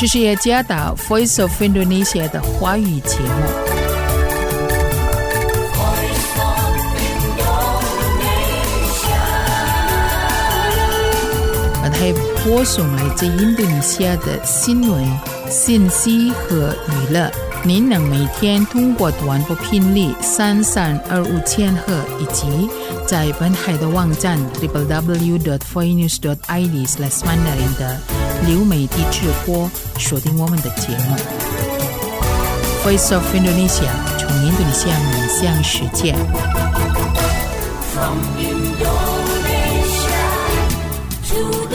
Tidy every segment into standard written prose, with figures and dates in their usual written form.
这是雅加达 Voice of Indonesia 的华语节目。它播送来自印度尼西亚的新闻、信息和娱乐。您能每天通过短波频率3325千赫以及在本海的网站 www.voinews.id/mandarin 的流媒体直播收听我们的节目。Voice of Indonesia 从印度尼西亚面向世界。From Indonesia to the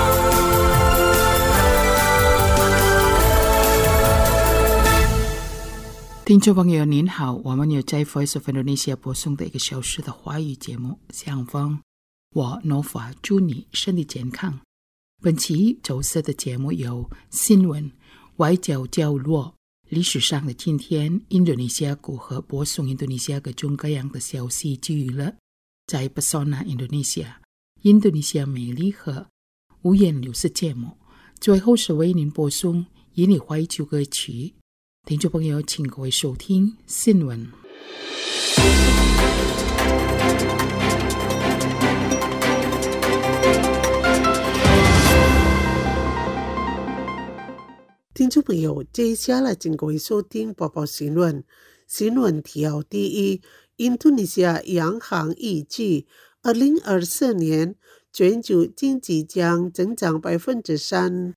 听众朋友您好，我们有在 Voice of Indonesia 播送的1个小时的华语节目，相逢我 Nova 祝你身体健康。本期周四的节目有新闻、外交角落、历史上的今天、印度尼西亚如何播送印度尼西亚各种各样的消息及娱乐，在 Pesona Indonesia 印度尼西亚美丽和五颜六色节目，最后是为您播送印尼怀旧歌曲。听众朋友请各位收听新闻。 听众朋友，接下来请各位收听播报新闻。新闻条第一，印度尼西亚央行预计2024年全球经济将增长 3%。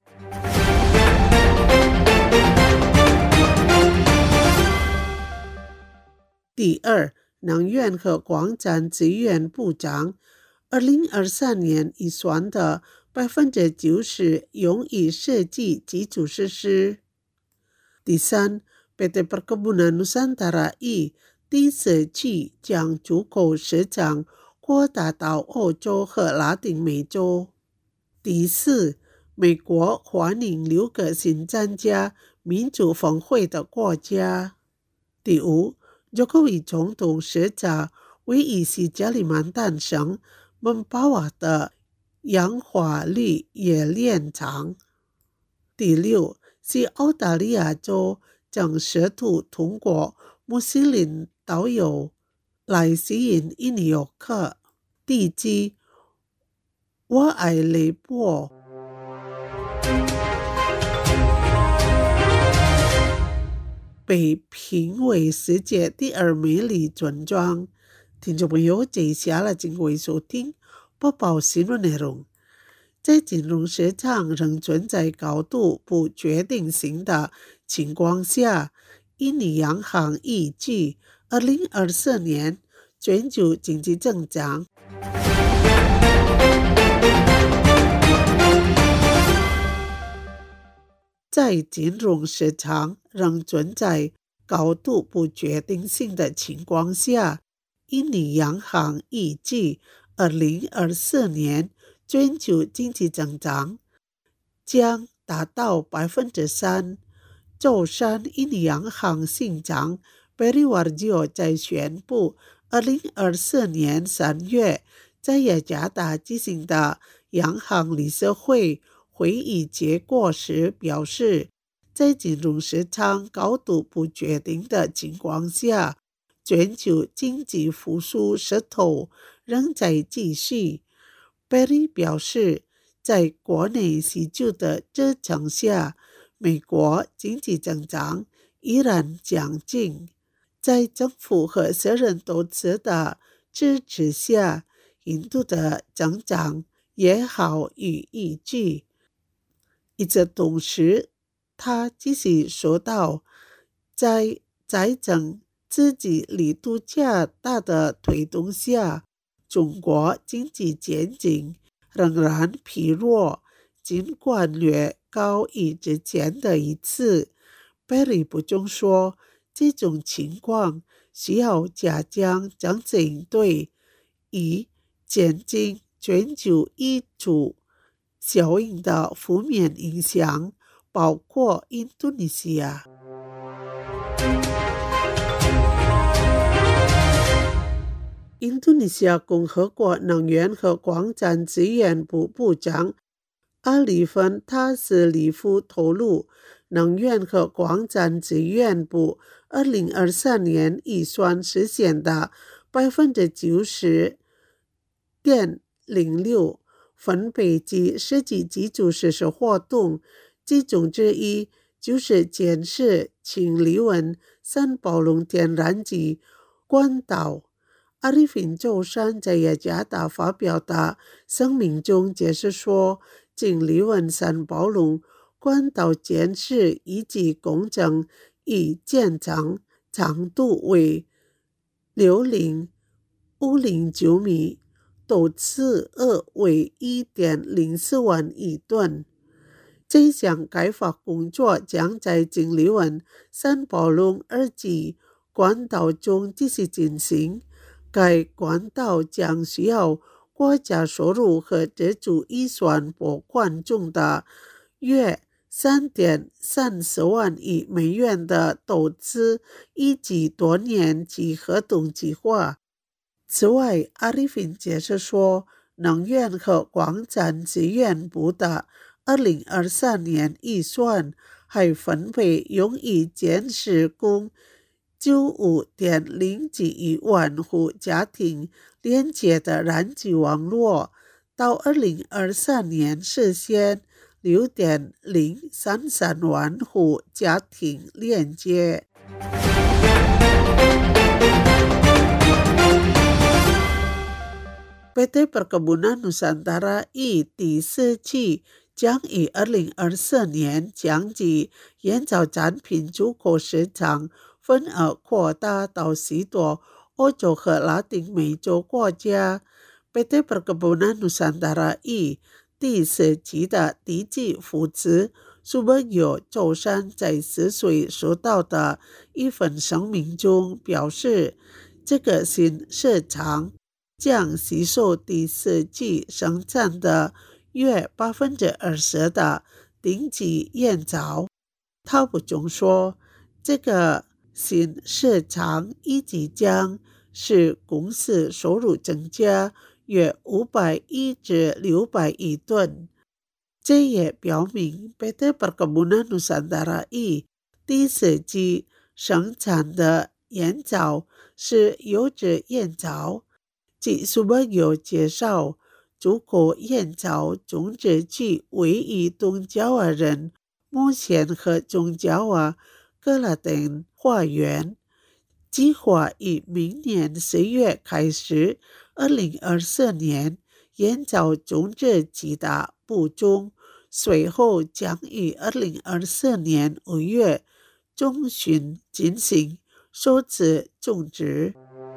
第二，能源和光电资源部长2023年预算的 90% 用于设计基础设施。第三， PT Perkebunan Nusantara I 第四季将出口市场扩大到欧洲和拉丁美洲。第四，美国欢迎6个新参加民主峰会的国家。第五，Jokowi总统施加为以西加里曼丹省孟巴瓦的氧化铝冶炼厂。第六，是澳大利亚州将试图通过穆斯林导游来吸引印尼游客。第七，我爱雷波被评为世界第2美丽村庄。听众朋友，接下来请各位收听播报新闻内容。在金融市场仍存在高度不确定性的情况下，印尼央行预计2024年全球经济增长在金融市场仍存在高度不确定性的情况下，印尼央行预计2024年全球经济增长将达到 3%。 周三，印尼央行行长 Periwarjo 在宣布2024年3月在雅加达举行的央行理事会会议结果时表示，在金融市场高度不确定的情况下，全球经济复苏势头仍在继续。Perry 表示，在国内需求的支撑下，美国经济增长依然强劲。在政府和私人投资的支持下，印度的增长也好于预计。与此同时，他继续说道，在财政刺激力度加大的推动下，中国经济前景仍然疲弱，尽管略高于之前的一次。Perry 补充说，这种情况需要加强政策应对，以减轻全球溢出效应的负面影响，包括印度尼西亚。印度尼西亚共和国能源和光电资源部部长阿里芬塔斯里夫透露，能源和广场资源部2023年预算实现的 90.06%， 分配及实际基础设施活动，其中之一就是建设清理文三宝龙天然气管道。阿里芬周三在雅加达发表的声明中解释说，清理文三宝龙管道建设以及工程已建成，长度为6050米，投资额为 1.04 万亿吨。这项开发工作将在清理文三宝龙二级管道中继续进行，该管道将需要国家收入和自主预算拨款中的约 3.30 万亿美元的投资以及多年期合同计划。此外，阿里芬解释说，能源和广场资源部的2023年预算还分配用于建设供 95.0 几亿万户家庭连接的燃气网络，到2023年实现 6.033 万户家庭连接。PT Perkebunan Nusantara I 第四期将于2024年将其烟草产品出口市场份额扩大到许多欧洲和拉丁美洲国家。PT Perkebunan Nusantara I 第四期的低级负责苏本友周三在4岁收到的一份声明中表示，这个新市场将吸收第四季生产的约 20% 的顶级烟草。他补充说，这个新市场以及将使公司收入增加约500亿至600亿吨。这也表明 PT Perkebunan Nusantara I 第四季生产的烟草是优质烟草。据苏本友介绍，出口烟草种植区位于东爪哇人目前和中爪哇格拉登花园，计划于明年10月开始。2024年烟草种植期的播种，随后将于2024年5月中旬进行首次种植。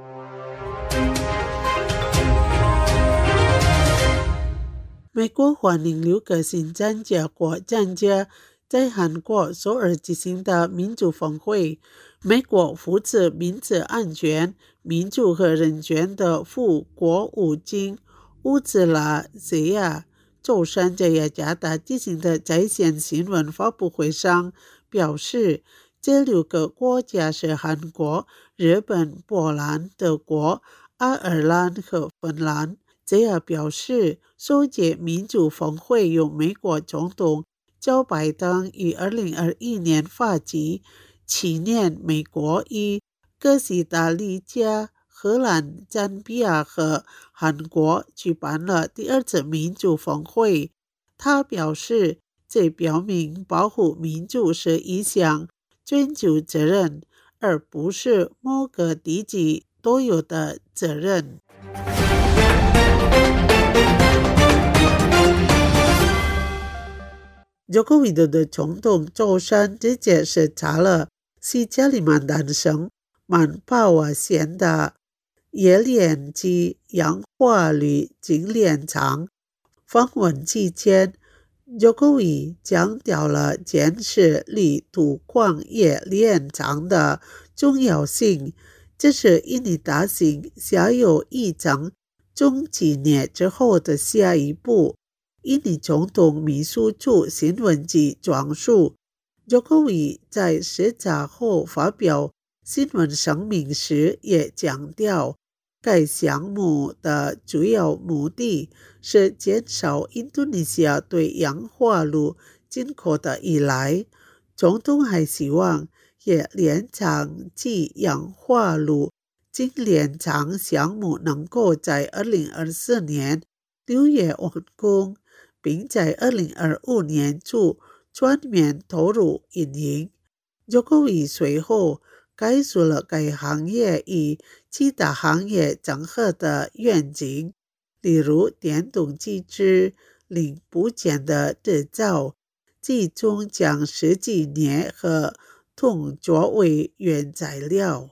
美国欢迎6个新参加国参加在韩国首尔举行的民主峰会。美国负责民族安全、民主和人权的副国务卿乌兹拉谢亚周三在雅加达举行的在线新闻发布会上表示，这6个国家是韩国、日本、波兰、德国、爱尔兰和芬兰。这也表示，首届民主峰会由美国总统乔拜登于2021年发起，去年美国与哥斯达黎加、荷兰、赞比亚和韩国举办了第2次民主峰会。他表示，这表明保护民主是一项全球责任，而不是某个地区都有的责任。Joko Widodo总统周三直接视察了西加里曼丹省曼帕瓦县的冶炼及氧化铝精炼厂。访问期间，Joko Widodo强调了建设铝土矿冶炼厂的重要性，这是印尼大型下游一层中几年之后的下一步。印尼总统秘书处新闻局转述， Joko Widodo 在视察后发表新闻声明时也强调， 该项目的主要目的是减少印度尼西亚对氧化铢进口的依赖。总统还希望也延长继氧化铢精炼厂项目能够在2024年6月完工，并在2025年初全面投入运营。Jokowi 随后概述了该行业与其他行业整合的愿景，例如电动机制、零部件的制造，集中将实际镍和铜作为原材料。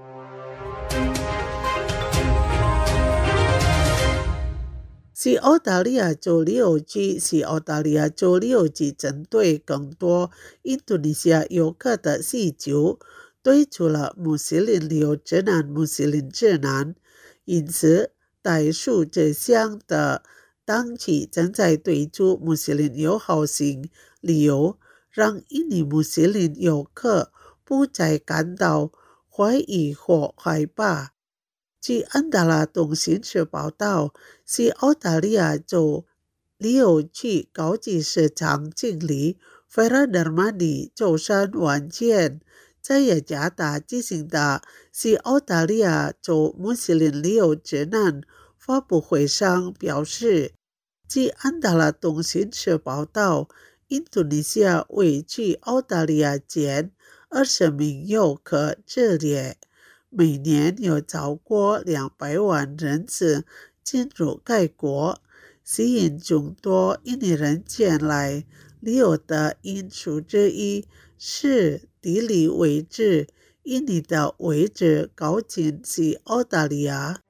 西澳大利亚州6局是澳大利亚州6局针对更多印度尼西亚游客的需求推出了穆斯林旅游指南穆斯林指南，因此代数这项的当局正在推出穆斯林友好型旅游，让印尼穆斯林游客不再感到怀疑或害怕。据安达拉通讯社报道，西澳大利亚州旅游区高级市场经理费拉德马尼周三晚间在雅加达举行的西澳大利亚州穆斯林旅游指南发布会上表示，据安达拉通讯社报道，印度尼西亚为去澳大利亚前20名游客之列，每年有超过200万人次进入该国，吸引众多印尼人前来旅游的因素之一是地理位置，印尼的位置靠近西澳大利亚。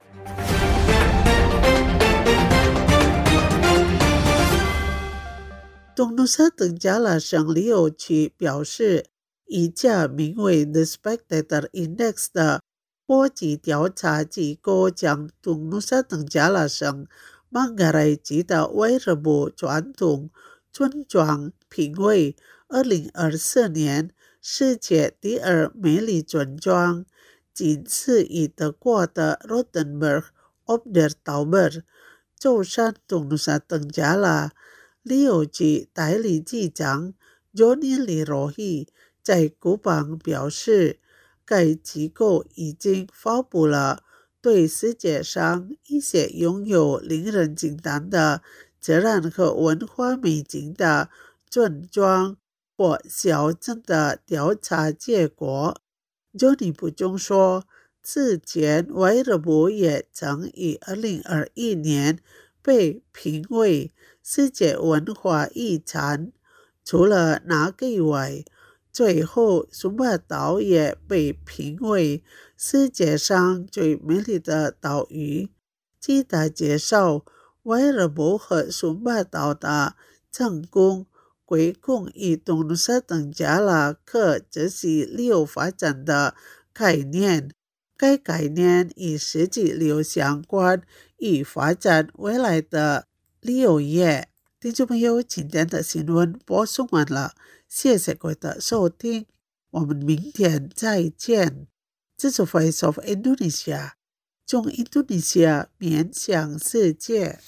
东努沙登加拉省旅游区表示，一家名为 The Spectator Index 的国际调查机构将东努沙登加拉省孟加拉籍的威尔布传统村庄评为2024年世界第2美丽村庄，仅次于德国的 Rottenburg ob der Tauber。周三东努沙登加拉旅游局代理局长 Johnny Lerohi 在古邦表示，该机构已经发布了对世界上一些拥有令人惊叹的自然和文化美景的村庄或小镇的调查结果。Johnny 补充说，此前威尔布也曾于2021年被评为世界文化遗产。除了那个以外，最后苏巴岛也被评为世界上最美丽的岛屿。据他介绍，威尔布和苏巴岛的成功归功于东努沙登加拉可持续旅游发展的概念。该概念与实际旅游相关，以发展未来的旅游业。听众朋友，今天的新闻播送完了，谢谢各位的收听，我们明天再见。这是 Voice of Indonesia， 从印度尼西亚面向世界。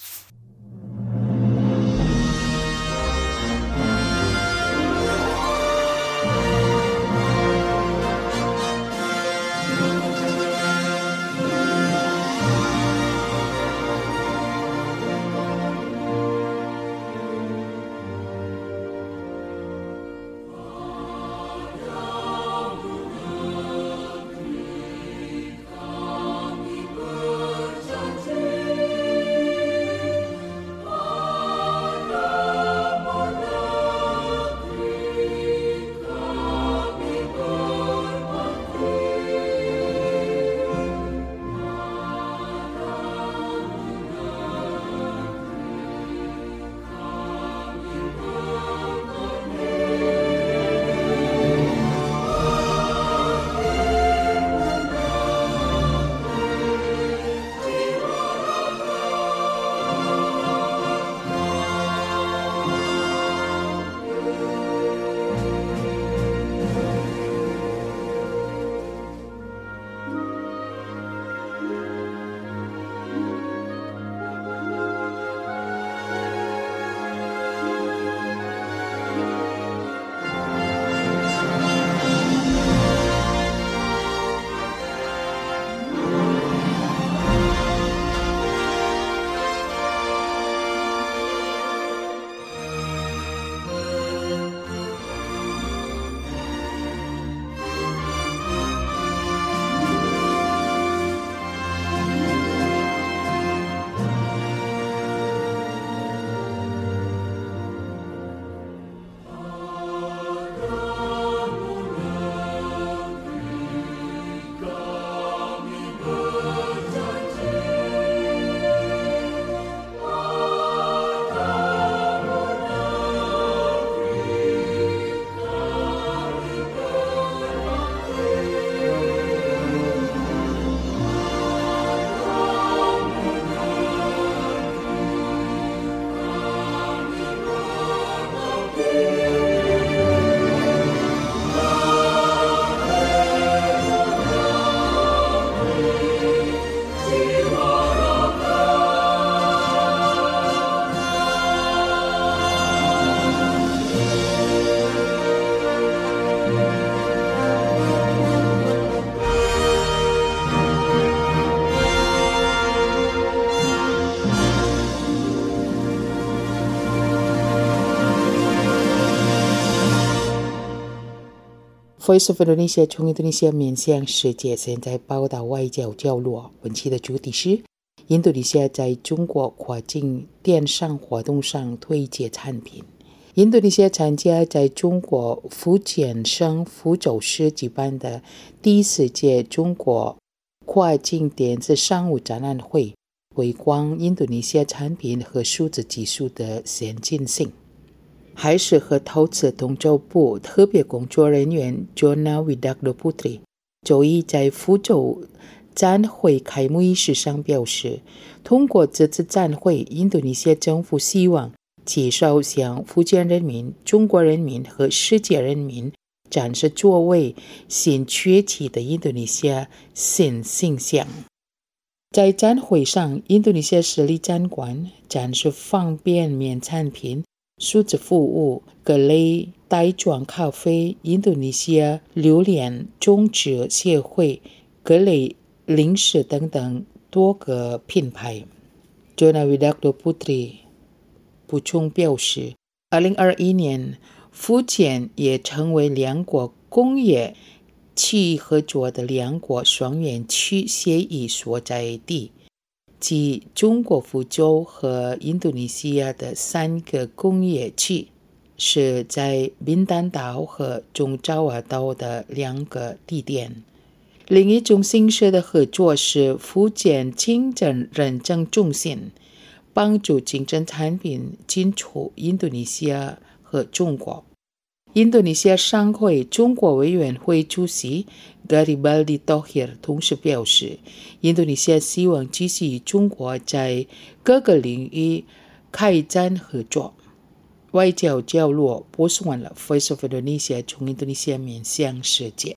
Voice of Indonesia 从印度尼西亚面向世界，现在报道外交角落。本期的主题是印度尼西亚在中国跨境电商活动上推介产品。印度尼西亚参加在中国福建省福州市举办的第4届中国跨境电子商务展览会，推广印度尼西亚产品和数字技术的先进性。还是和投资统筹部特别工作人员 Jona Widakdo Putri 周一在福州展会开幕仪式上表示，通过这次展会，印度尼西亚政府希望介绍向福建人民、中国人民和世界人民展示作为新崛起的印度尼西亚新形象。在展会上，印度尼西亚实力展馆展示方便面产品、数字服务、各类袋装咖啡、印度尼西亚榴莲种植协会、各类零食等等多个品牌。Jona Widakdo Putri 补充表示，2021年福建也成为两国工业区合作的两国双园区协议所在地，即中国福州和印度尼西亚的3个工业区，是在宾丹岛和中爪哇岛的2个地点。另一种形式的合作是福建竞争认证中心，帮助竞争产品进出印度尼西亚和中国。印度尼西亚商会中国委员会主席 Garibaldi Thohir 同时表示，印度尼西亚希望继续与中国在各个领域开展合作。外交角落播送完了 Voice of Indonesia 从印度尼西亚面向世界。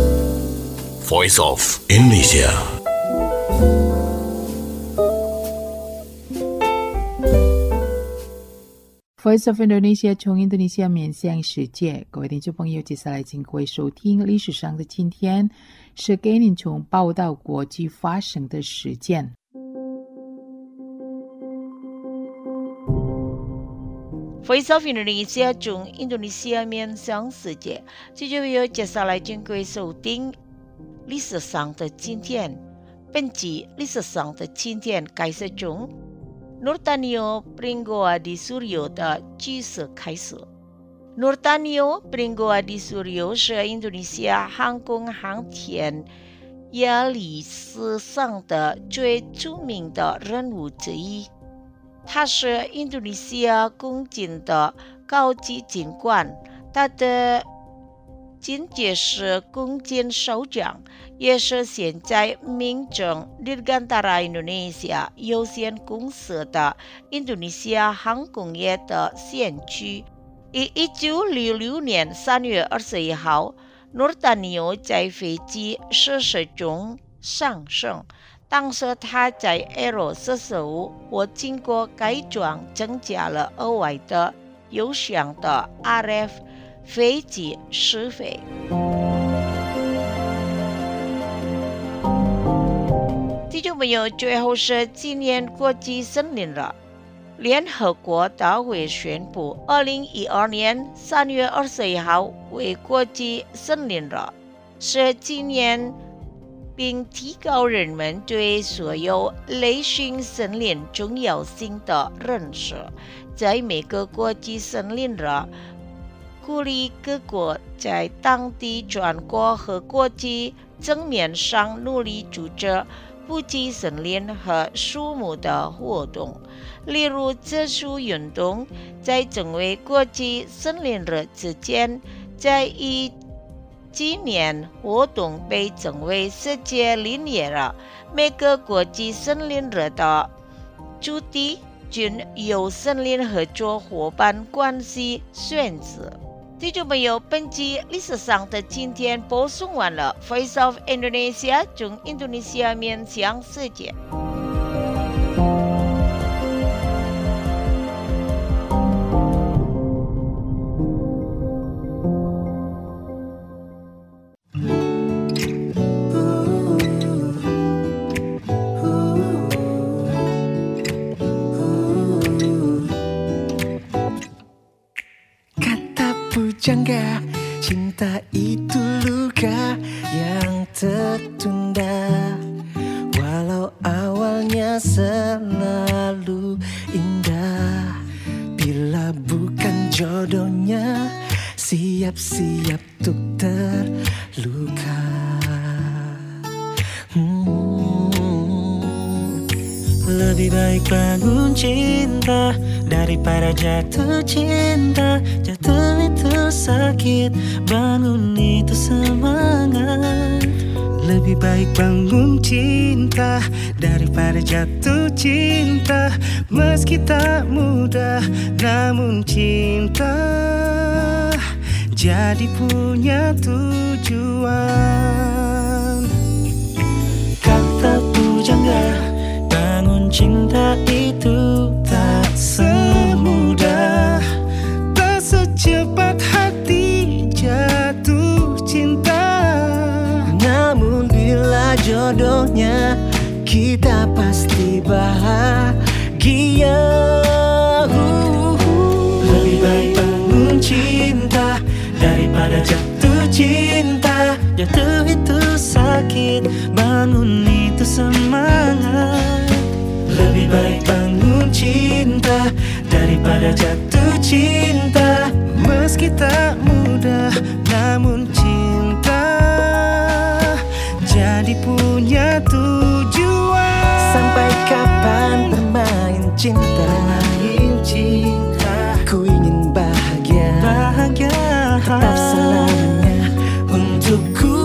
Voice of Indonesia。 Voice of Indonesia 从印度尼西亚面向世界，各位听众朋友，接下来请各位收听历史上的今天，是给您从报道国际发生的事件。 Voice of Indonesia 从印度尼西亚面向世界，这就要接下来请各位收听历史上的今天。本集历史上的今天开始从Nurtanio Pringgoa di Suryo 的举事开始。Nurtanio Pringgoa di Suryo 是印度尼西亚航空航天业历史上的最著名的人物之一。他是印度尼西亚空军的高级军官，他的军阶是空军首长，也是现在名称 Dirgantara Indonesia 有限公司的印度尼西亚航空业的先驱。于1966年3月21号 Nurtanio 在飞机失事中丧生。当时他在 Aero 45或经过改装增加了额外的油箱的 RF 飞机试飞。听众朋友，最后是今年国际森林日。联合国大会宣布2012年3月21号为国际森林日，是今年并提高人们对所有类型森林重要性的认识。在每个国际森林日，鼓励各国在当地全国和国际层面上努力组织普及森林和树木的活动。例如，植树运动在成为国际森林日之前，在今年活动被称为世界林业日。每个国际森林日的主题均由森林合作伙伴关系选择。听众朋友，本集历史上的今天播送完了。Voice of Indonesia 从印度尼西亚面向世界。 Jangka cinta itu Lebih baik bangun cinta daripada jatuh cinta. Jatuh itu sakit, bangun itu semangat. Lebih baik bangun cinta daripada jatuh cinta. Meski tak mudah, namun cinta jadi punya tujuan. Kata pujangga, bangun cinta itu tak semudah, tak secepat hati jatuh cinta. Namun bila jodohnya, kita pasti bahagia. Lebih baik bangun cinta daripada jatuh cinta. Jatuh itu sakit, bangun itu semangat. Lebih baik bangun cinta daripada jatuh cinta. Meski tak mudah, namun cinta jadi punya tujuan. Sampai kapan bermain cinta? Bermain cinta. Ku ingin bahagia, bahagia tetap selamanya untukku.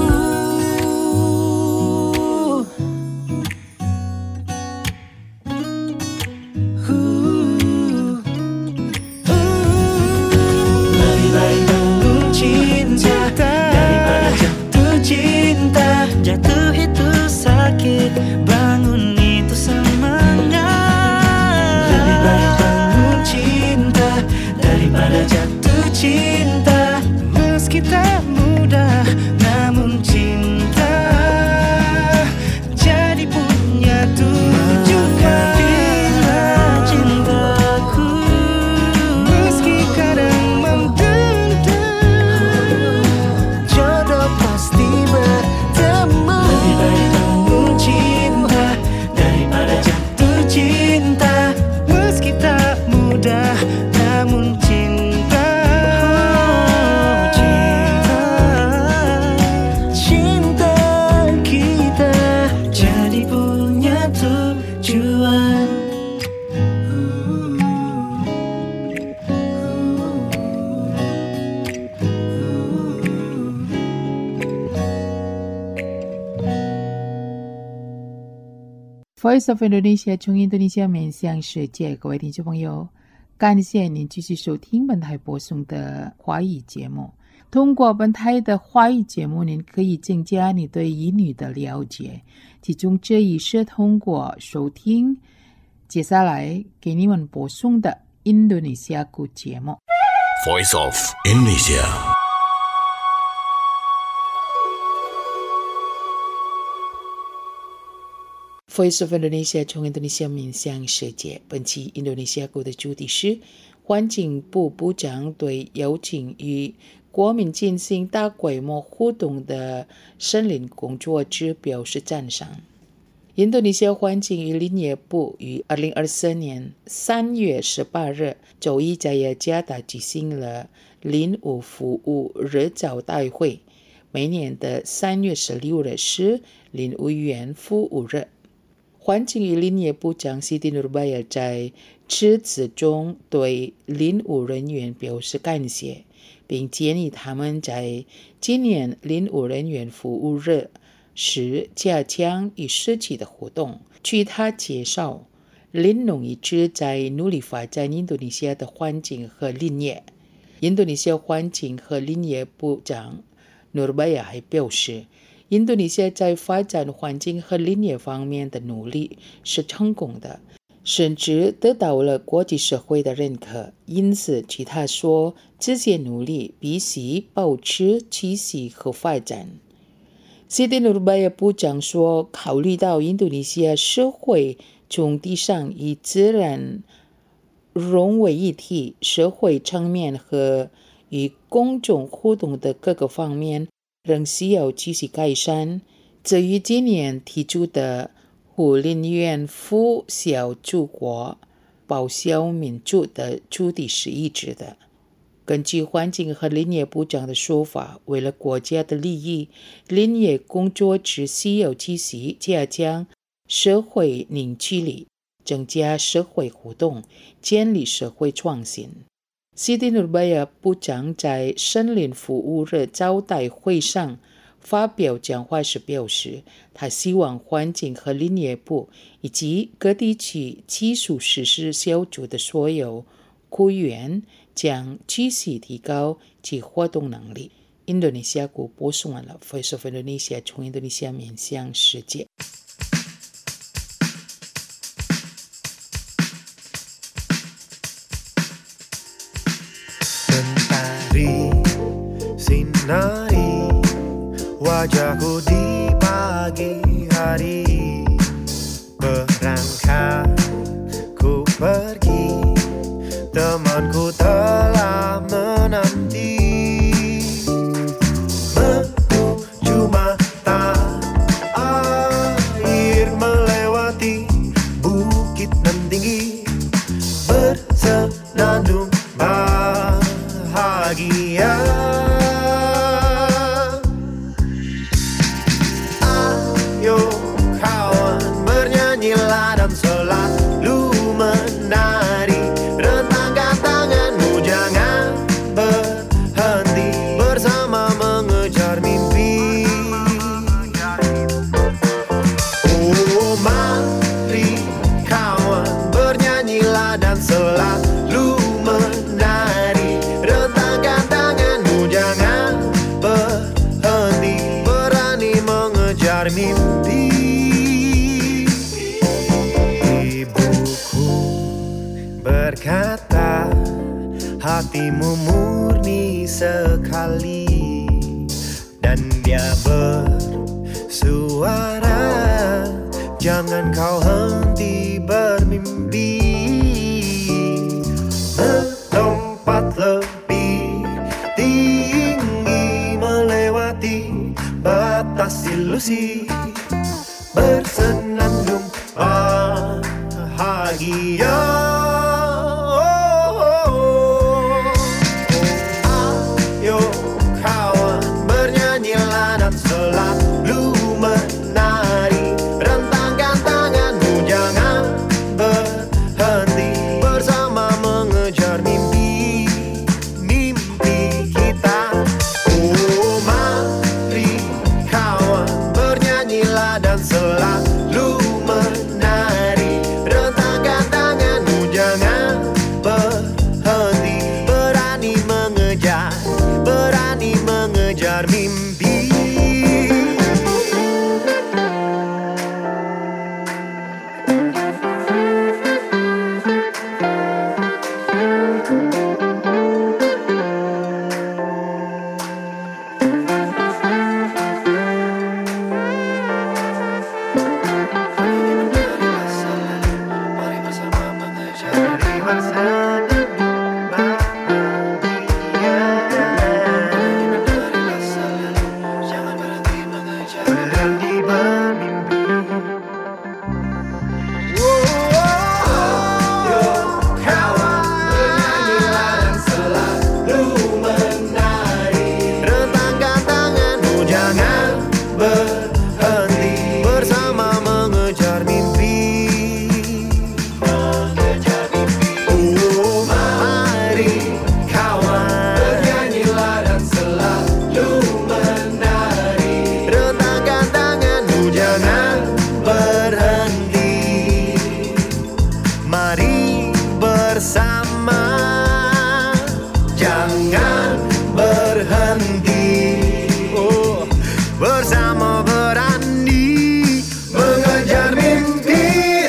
Lebih baik bangun cinta daripada jatuh cinta. Jatuh itu sakit, bangun itu semangat. Lebih baik bangun cinta daripada jatuh cinta. Meski tak mudah, namun cinta jadi punya tujuan. Bila cintaku meski kadang mendendam, jodoh pasti bertemu. Lebih baik bangun cinta daripada jatuh cinta. Meski tak mudah, namun cinta kita jadi punya tujuan. Voice of Indonesia 从印度尼西亚面向世界，各位听众朋友，感谢您继续收听本台播送的华语节目。通过本台的华语节目，您可以增加你对英语的了解，其中这一是通过收听接下来给你们播送的印度尼西亚语节目。 Voice of Indonesia. Voice of Indonesia 从印度尼西亚面向世界。本期印度尼西亚国的主题是环境部部长对邀请与国民进行大规模互动的森林工作者表示赞赏。印度尼西亚环境与林业部于2024年3月18日周一在雅加达举行了林务服务日招待会。每年的3月16日是林务员服务日。环境与林业部长 Siti Nurbaya 在致辞中对林务人员表示感谢，并建议他们在今年林务人员服务日时加强与社区的活动。据他介绍，林农一直在努力发展印度尼西亚的环境和林业。印度尼西亚环境和林业部长 Nurbaya 还表示，印度尼西亚在发展环境和林业方面的努力是成功的，甚至得到了国际社会的认可。因此，据他说，这些努力必须保持继续和发展。Siti Nurbaya 部长说，考虑到印度尼西亚社会从地上与自然融为一体，社会层面和与公众互动的各个方面仍需要继续改善。至于今年提出的护林员服小祖国、报效民族的主题是一致的。根据环境和林业部长的说法，为了国家的利益，林业工作者需要继续加强社会凝聚力， 增加社会互动，建立社会创新。西蒂努贝尔部长在森林服务日招待会上发表讲话时表示，他希望环境和林业部以及各地区技术实施小组的所有雇员将继续提高其活动能力。印度尼西亚国播送完了 Voice of Indonesia 从印度尼西亚面向世界。 Mentari sinari wajahku di pagi hari, berangkat ku pergi, temanku telah menanti, menuju mata air, melewati bukit nan tinggi, bersenandung bahagia. Ayo kawan, bernyanyilah dan selalu menari, rentangkan tanganmu, jangan berhenti, bersama mengejar mimpi. Oh mari kawan, bernyanyilah dan selalu menari, rentangkan tanganmu, jangan berhenti, berani mengejar mimpi. Ibuku berkata, hatimu murni sekali, dan dia bersuara, jangan kau henti bermimpi. Melompat lebih tinggi, melewati batas ilusi, bersenandung bahagia. Ayo kawan, bernyanyilah dan selalu menari, rentangkan tanganmu, jangan berhenti, bersama mengejar mimpi, mimpi kita. Oh mari kawan, bernyanyilah dan selalu menari, rentangkan tanganmu, jangan berhenti, berani mengejar mimpi. Mari bersama mengejar, mari bersenandung bahagia. Jangan berhenti mengejar, berhenti bermimpi. Ayo kawan, bernyanyilah dan selalu menari, rentangkan tanganmu, jangan berhenti, bersama mengejar mimpi. Oh mari kawan, bernyanyilah dan selalu menari, rentangkan tanganmu, jangan berhenti. Mari bersama, jangan berhenti. Oh, bersama berani mengejar mimpi.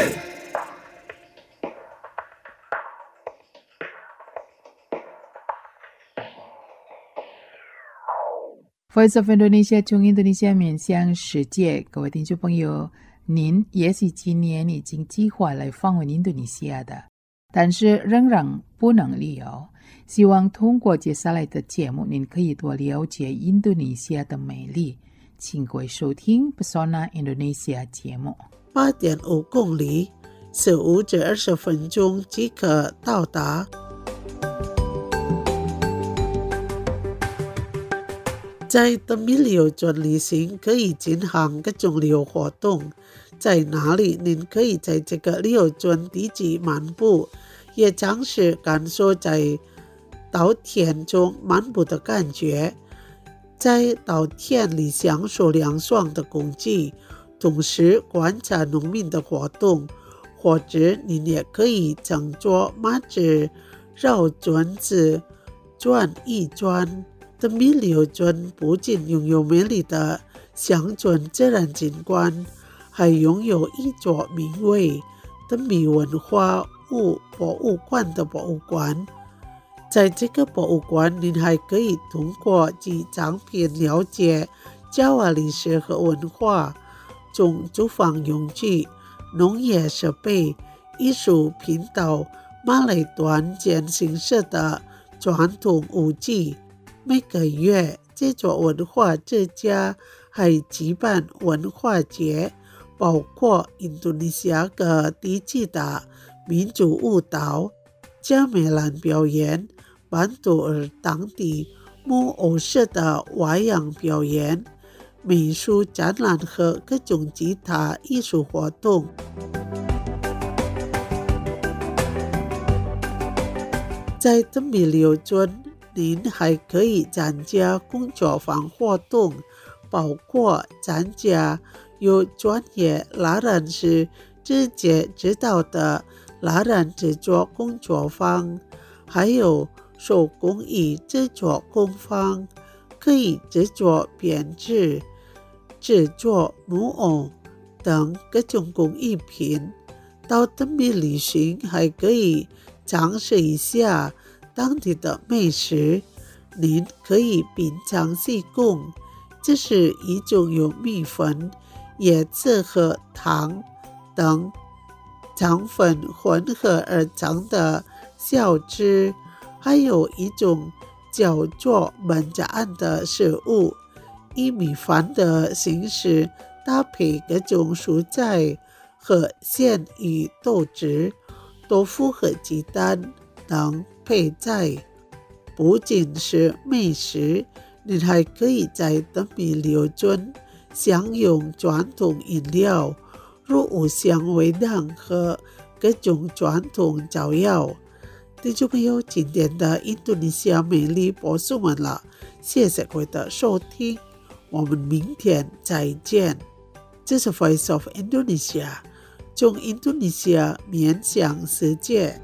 Voice of Indonesia 从印度尼西亚面向世界，各位听众朋友，您也许今年已经计划来访问印度尼西亚的，但是仍然不能旅游。希望通过接下来的节目，您可以多了解印度尼西亚的美丽。请各位收听 Pesona Indonesia 节目。 8.5公里，15至20分钟即可到达。 在登米柳尊旅行可以进行各种旅游活动，在哪里您可以在这个旅游尊地级漫步，也尝试感受在稻田中漫步的感觉，在稻田里享受凉爽的空气，同时观察农民的活动，或者您也可以乘坐马子绕村子转一转。登米柳尊不仅拥有美丽的乡村自然景观，还拥有一座名为登米文化博物馆的博物馆。在这个博物馆，您还可以通过几张片了解爪哇历史和文化，从住房用具、农业设备、艺术品到马来团建形式的传统舞剧。每个月，这座文化之家还举办文化节，包括印度尼西亚各地区的民族舞蹈、加美兰表演、班杜尔当地木偶式的花样表演、美术展览和各种其他艺术活动。在登米柳尊，您还可以参加工作坊活动，包括参加由专业蜡染师直接指导的蜡染制作工作坊，还有手工艺制作工坊，可以制作编织、制作木偶等各种工艺品。到登米旅行还可以尝试一下当地的美食，您可以品尝西贡，这是一种由米粉、椰子和糖等糖分混合而成的小吃，还有一种叫做焖炸案的食物，以米饭的形式搭配各种蔬菜和鲜鱼、豆汁、豆腐和鸡蛋等配菜。不仅是美食，你还可以在登米柳尊享用传统饮料，如五香味蛋和各种传统早肴。听众朋友，今天的印度尼西亚美丽播送完了，谢谢各位的收听，我们明天再见。这是 Voice of Indonesia， 从印度尼西亚面向世界。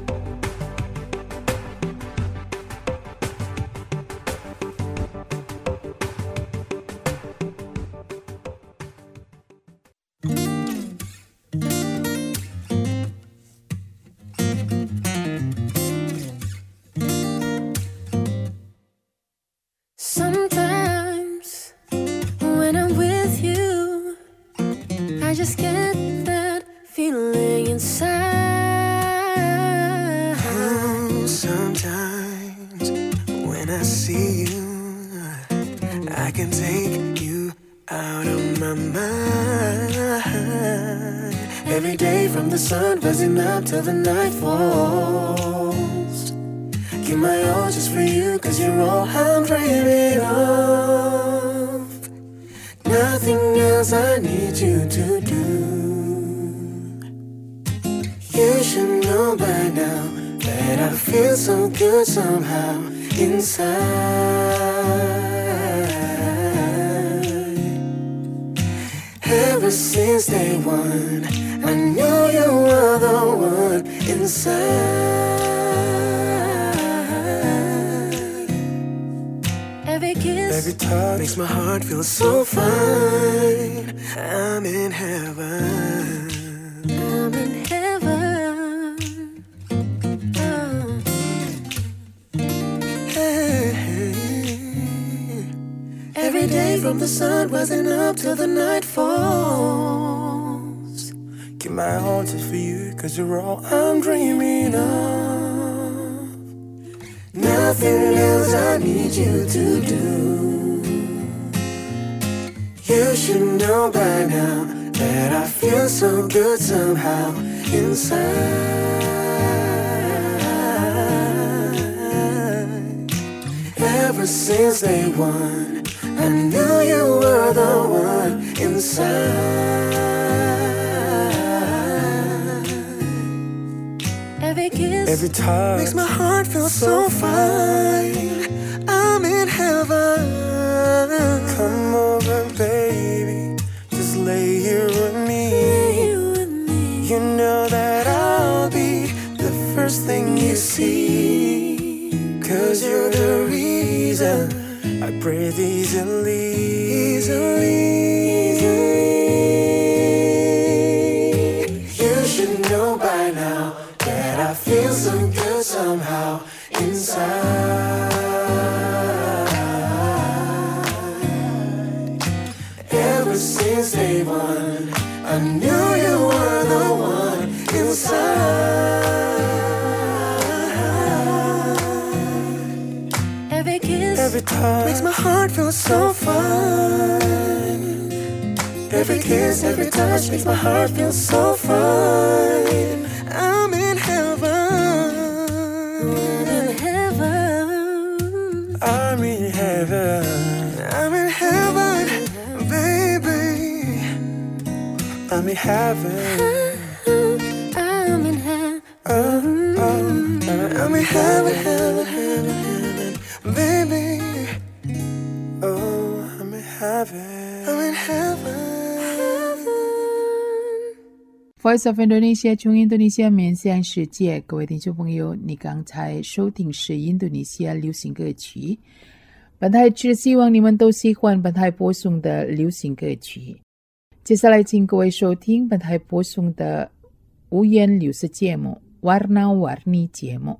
Sometimes when I'm with you, I just get that feeling inside. Sometimes when I see you, I can take you out of my mind. Every day from the sun rising up till the night falls, give my all just for you, 'cause you're all I'm dreaming of. Nothing else I need you to do. You should know by now that I feel so good somehow inside. Ever since day one, I knew you were the one inside. Every kiss, every touch makes my heart feel so fine. I'm in heaven. I'm in heaven. Hey. Every day from the sun rising up till the night falls, give my all just for you, 'cause you're all I'm dreaming of. Nothing else I need you to do. You should know by now that I feel so good somehow inside. Ever since day one, I knew you were the one inside. Every kiss, every touch makes my heart feel so fine. I'm in heaven. Come over, baby, just lay here with me. You know that I'll be the first thing you see, 'cause you're the reason I breathe easily. You should know by now that I feel so good somehow inside. Ever since day one, I knew you were the one inside. every kiss, Every touch makes my heart feel so fine. Every kiss, every touch makes my heart feel so fine. I'm in heaven. in heaven. I'm in heaven. I'm in heaven, baby. I'm in heaven. I'm in heaven. I'm in heaven, baby. Oh, I'm in heaven. I'm in heaven. Voice of Indonesia 从印度尼西亚面向世界，各位听众朋友，你刚才收听是印度尼西亚流行歌曲。本台只希望你们都喜欢本台播送的流行歌曲。接下来请各位收听本台播送的五言流行节目 Warna-Warni 节目。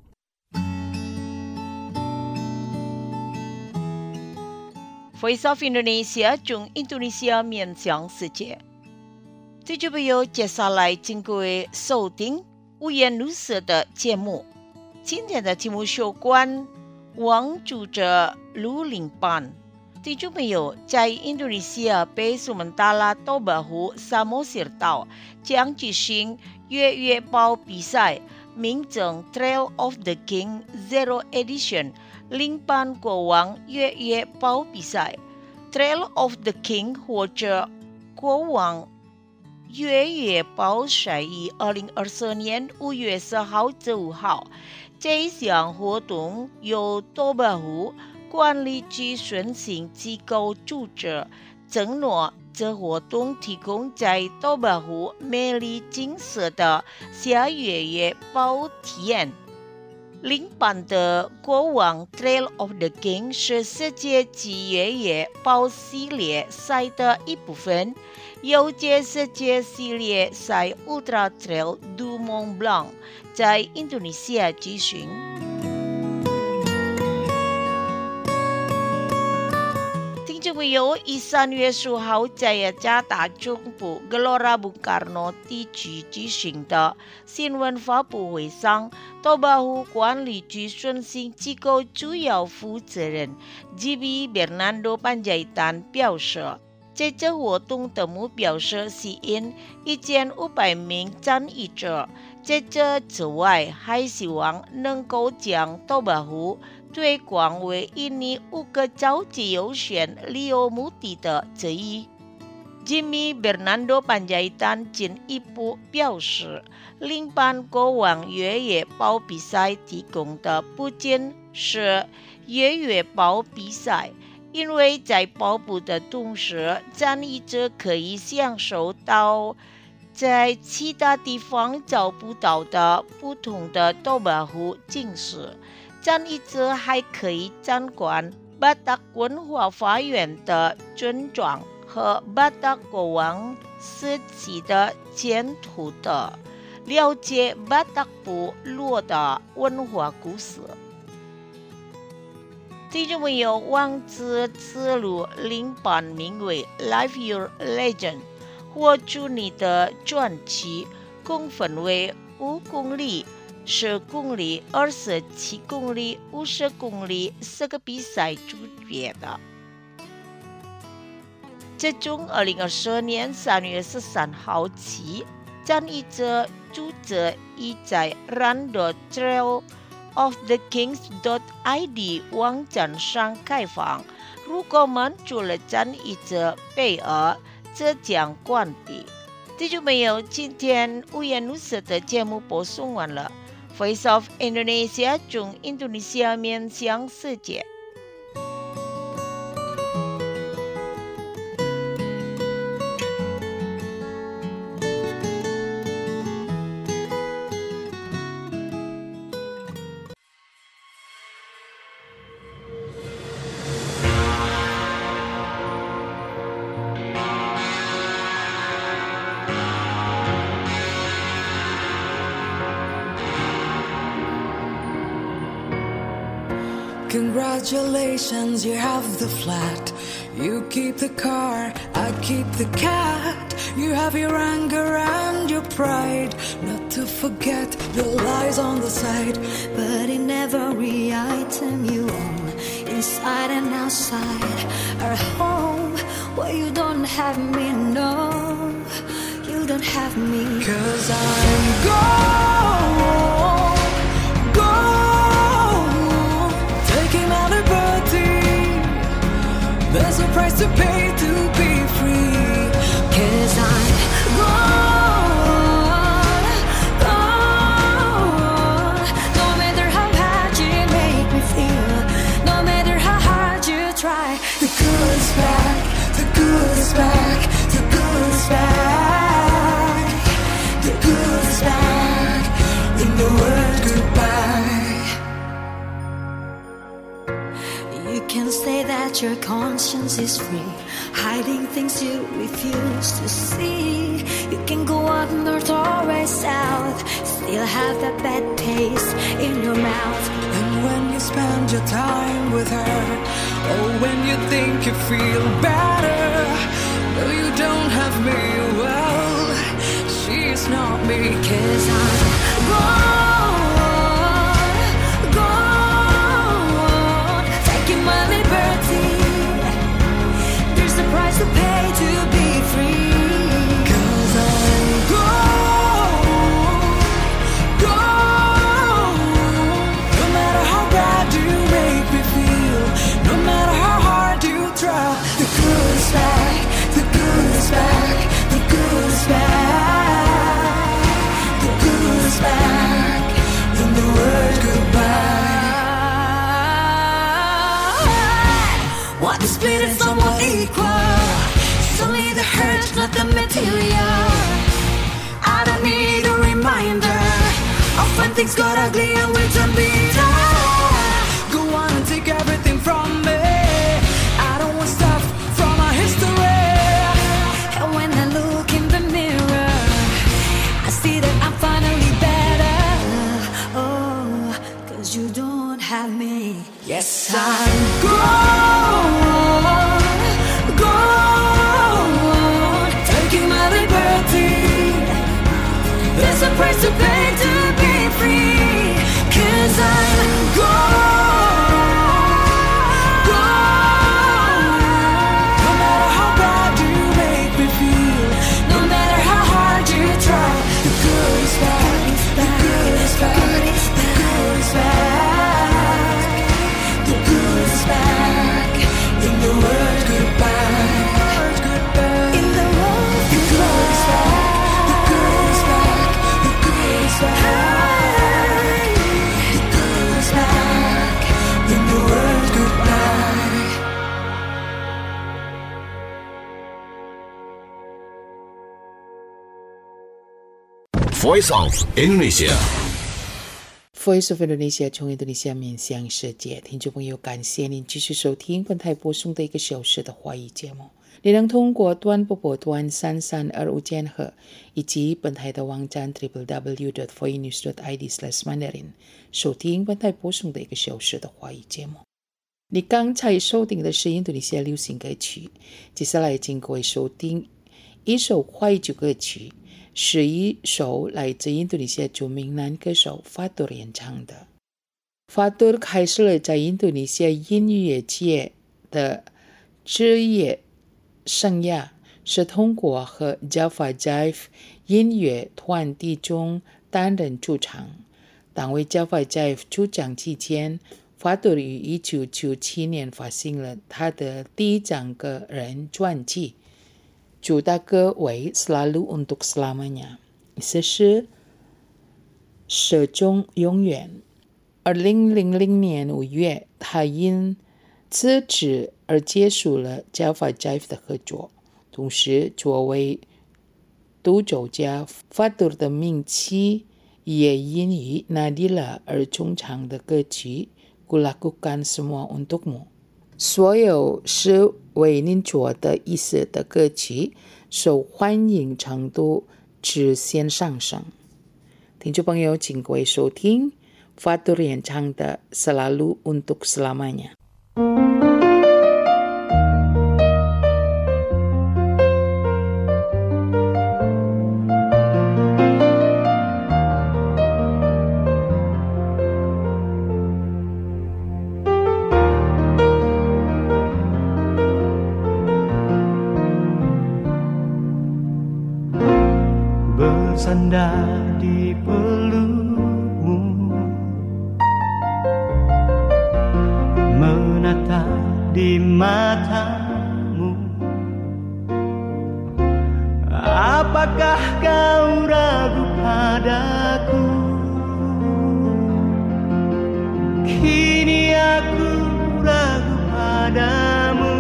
Voice of Indonesia 从印度尼西亚面向世界。听众朋友，接下来请各位收听五颜六色的节目。今天的题目有关王住着卢林班。听众朋友，在印度尼西亚北苏门答腊多巴湖沙漠西尔岛将举行越野跑比赛，名称 Trail of the King Zero Edition 林班国王越野跑比赛。Trail of the King 或者国王越野跑赛于2024年5月10号至5号。这项活动由多巴湖管理局顺行机构组织，承诺这活动提供在多巴湖美丽景色的下越野跑体验。林班的国王 Trail of the King 是世界级越野跑系列赛的一部分，有届世界系列赛 Ultra Trail du Mont Blanc 在印度尼西亚举行。听众朋友，于3月10号在雅加达中部 Gelora Bung Karno 地区举行的新闻发布会上，多巴湖管理局顺行机构主要负责人 GB Bernardo Panjaitan 表示，这次活动的目标是吸引1500名参与者。在这之外，还希望能够将多巴湖推广为印尼5个超级优选旅游目的地之一。Jimmy Bernardo Panjaitan 进一步表示，林班国王越野跑比赛提供的不仅是越野跑比赛，因为在跑步的同时，参与者可以享受到在其他地方找不到的不同的多巴湖景色。参与者还可以参观巴达文化花园的村庄和巴达国王时期的建筑的，了解巴达部落的文化故事。听众朋友，王子之路林班名为 Live Your Legend， 活出你的传奇，共分为5公里、10公里、27公里、50公里4个比赛组别的。自从2022年3月13号起，参与者组织已在 Run.trailofthekings.id 网站上开放如果们除了站一则贝尔，这将关闭。这就没有今天五颜六色的节目播送完了。Voice of Indonesia 从印度尼西亚面向世界。 Congratulations, you have the flat. You keep the car, I keep the cat. You have your anger and your pride. Not to forget the lies on the side. But in every item you own, inside and outside our home, where you don't have me, no, you don't have me. 'Cause I'm gone, gone, taking my liberty. There's a price to pay to be free. 'Cause I'm gone, gone. No matter how bad you make me feel, no matter how hard you try. The good is back, the good is back, the good is back. The good is back, in the word goodbye. You can say that your conscience is free, hiding things you refuse to see. You can go up north or way south, still have that bad taste in your mouth. And when you spend your time with her, or when you think you feel better, no, you don't have me, well, she's not me. 'Cause I'm gone, gone, taking my liberty. There's a price to pay to be free. 'Cause I'm gone, gone. No matter how bad you make me feel, no matter how hard you try, the good is back, the good is back, the good is back, the good is back, in the word goodbye. What the split is somewhat equal. It's only the hurt, not the material. I don't need a reminder of when things got ugly and we don't be done. Go on and take everything from me. I don't want stuff from our history. And when I look in the mirror, I see that I'm finally better. Oh, 'cause you don't have me. Yes, I'm gone, Gone, taking my liberty. there's a price to pay to be free. 'Cause I'm Gone, gone. No matter how bad you make me feel, no matter how hard you try. the good is back, the good is back, the good is back, the good is back, in the word goodbye. In the world The good is back, the good is back, the good is back, the good is back, in the word goodbye. Voice of Indonesia. Voice of Indonesia 从印度尼西亚面向世界，听众朋友，感谢您继续收听本台播送的1个小时的华语节目。你能通过短波段3325千赫以及本台的网站 www.voinews.id/mandarin 收听本台播送的1个小时的华语节目。你刚才收听的是印度尼西亚流行歌曲，接下来请各位收听一首华语歌曲，是一首来自印度尼西亚著名男歌手 Fatur 演唱的。Fatur 开始了在印度尼西亚音乐界的职业生涯，是通过和 Java Jive 音乐团体中担任主唱。当为 Java Jive 主唱期间法朵于1997年发行了他的第一张个人专辑，主打歌为 Selalu Untuk Selamanya， 意思是始终永远。2000年5月，他因辞职而结束了 Java Jive 的合作，同时作为独奏家，法朵的名气也因于 Nadila 而中唱的歌曲 Kulakukan Semua Untukmu， 所有是为您做的意思的歌曲受欢迎程度直线上升。听众朋友，请各位收听法朵演唱的 Selalu Untuk Selamanya。 Bersandar di pelukmu, menatap di matamu. Apakah kau ragu padaku? Kini aku ragu padamu.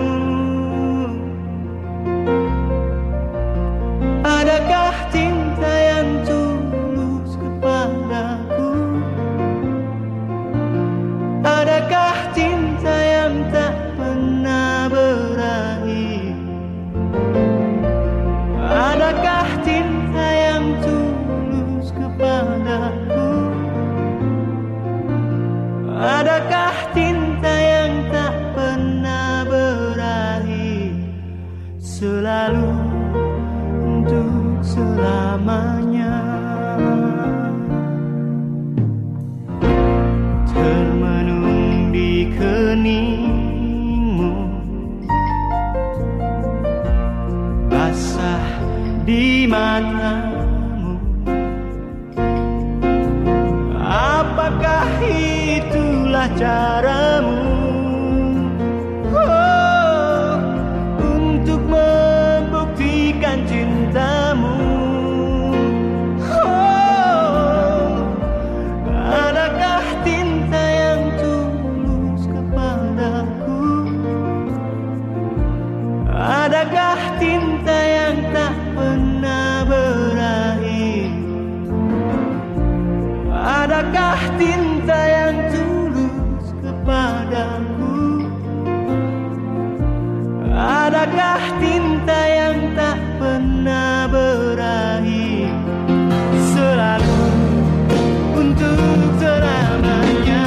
Adakah cinta yang tulus kepadaku? Adakah cinta yang tak pernah berakhir? Adakah cinta yang tulus kepadaku? Adakah cinta yang tak pernah berakhir? Selalu untuk selamanya. Termenung di keningmu, basah di matamu. Apakah itulah caramu untuk membuktikan cintamu? Adakah cinta yang tulus kepadaku? Adakah cinta yang tak pernah berakhir? Adakah cinta yang tulus kepadaku? Adakah cinta yang tak pernah berakhir? Selalu untuk selamanya.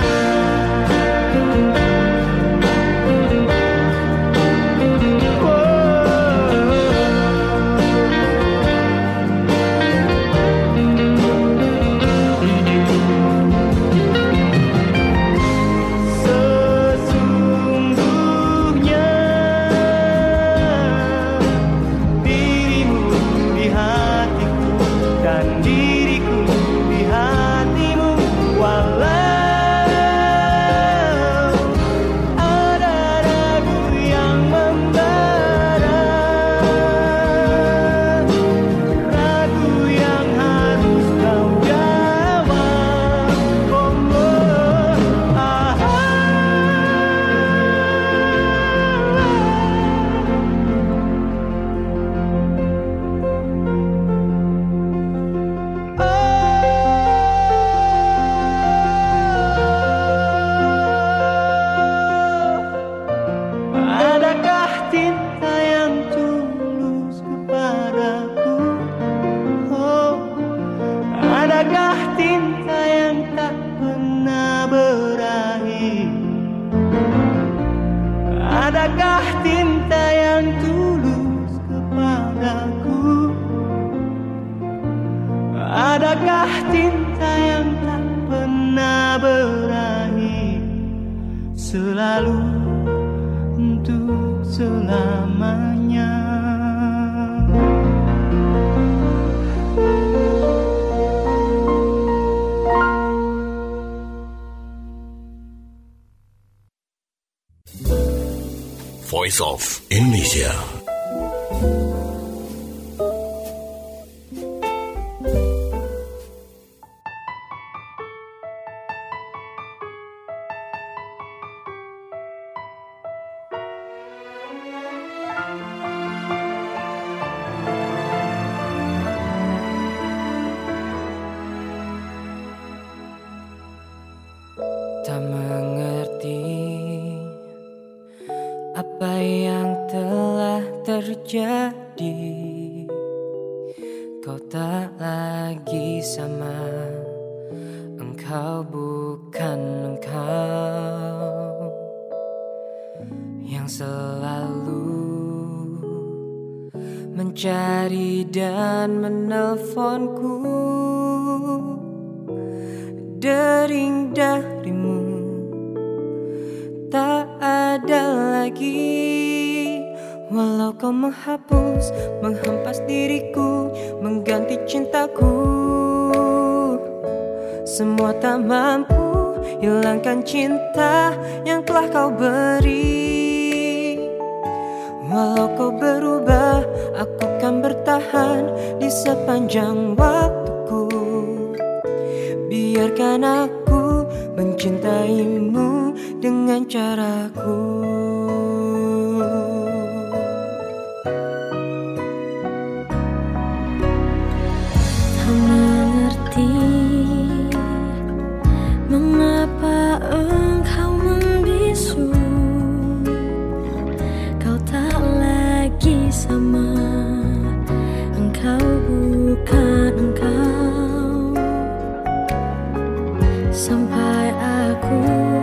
Sesungguhnya dirimu di hatiku dan diriku di hatimu, walau ada ragu yang membara, ragu yang harus kau jawab. Adakah cinta yang tulus kepadaku? Adakah cinta yang tak pernah berakhir? Adakah cinta yang tulus kepadaku? Adakah cinta yang tak pernah berakhir? Selalu untuk selamanya. Voice of Indonesia. Tak mengerti apa yang telah terjadi. Kau tak lagi sama, engkau bukan engkau yang selalu mencari dan menelponku. Dering darimu tak ada lagi. Walau kau menghapus, menghempas diriku, mengganti cintaku, semua tak mampu hilangkan cinta yang telah kau beri. Walau kau berubah, aku kan bertahan di sepanjang waktuku. Biarkan aku mencintaimu dengan caraku. Tak mengerti mengapa engkau membisu. Kau tak lagi sama, engkau bukan engkau. Sampai aku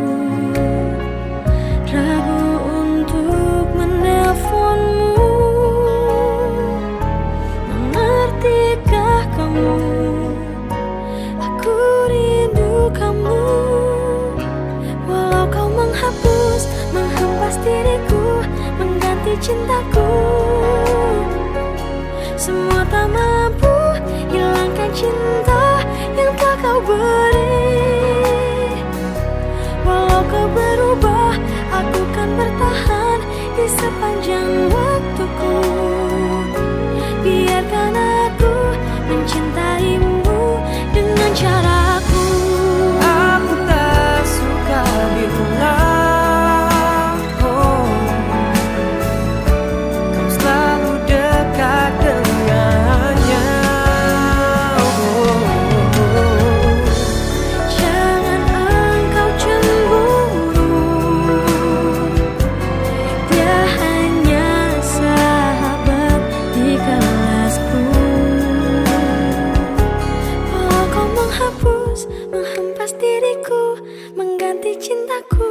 ragu untuk menelponmu. Mengertikah kamu? Aku rindu kamu. Walau kau menghapus, menghempas diriku, mengganti cintaku, semua tak mampu hilangkan cinta yang telah kau beri. Walau kau berubah, aku kan bertahan di sepanjang waktuku. Biarkan aku mencintaimu dengan caraku. Aku tak suka bila kau selalu dekat dengannya. Jangan engkau cemburu, dia hanya sahabat di kelasku. Walau kau menghapus, menghempas diriku, mengganti cintaku,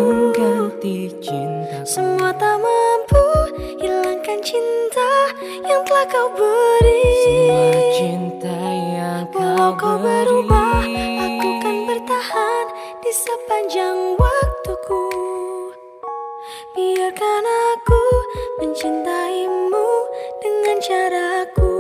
semua tak mampu hilangkan cinta yang telah kau beri. Semua cinta yang Walau kau kau berubah, aku kan bertahan di sepanjang waktuku. Biarkan aku mencintaimu dengan caraku.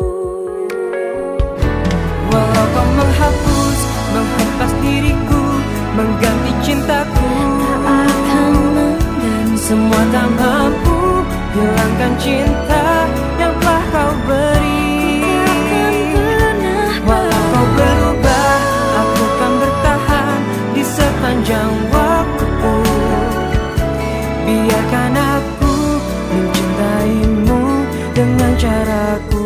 Walau kau menghapus, menghempas diriku, mengganti cintaku, Tak akan mengganti. semua tak mampu hilangkan cinta yang telah kau beri. Takkan pernah Walau kau berubah, aku kan bertahan di sepanjang waktuku. Biarkan aku mencintaimu dengan caraku.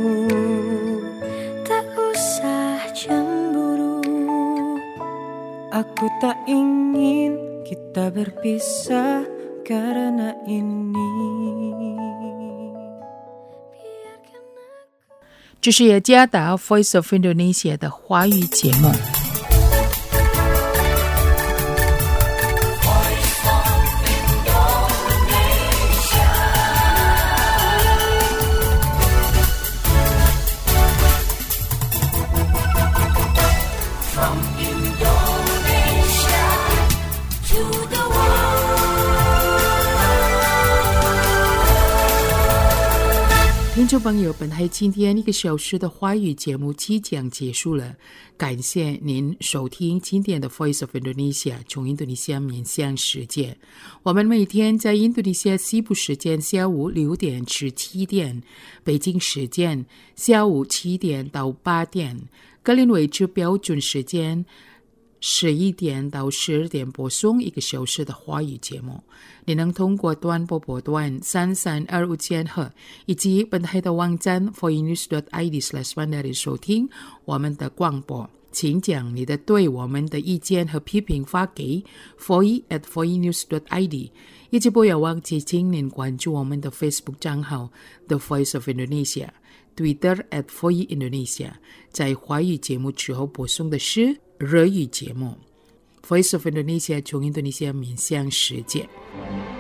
Tak usah cemburu. Aku tak ingin kita berpisah karena ini. 这是雅加达 Voice of Indonesia 的华语节目。听众朋友，本台今天1个小时的华语节目即将结束了，感谢您收听今天的 Voice of Indonesia 从印度尼西亚面向世界。我们每天在印度尼西亚西部时间下午6点至7点，北京时间下午7点到8点，格林威治标准时间11点到12点播送1个小时的华语节目。你能通过短波波段3325千赫以及本台的网站 voinews.id/mandarin 收听我们的广播。请将你的对我们的意见和批评发给 voice@voinews.id， 以及不要忘记请您关注我们的 Facebook 账号 The Voice of Indonesia， Twitter @voiindonesia。 在华语节目之后播送的是日语节目。Voice of Indonesia 从印度尼西亚面向世界。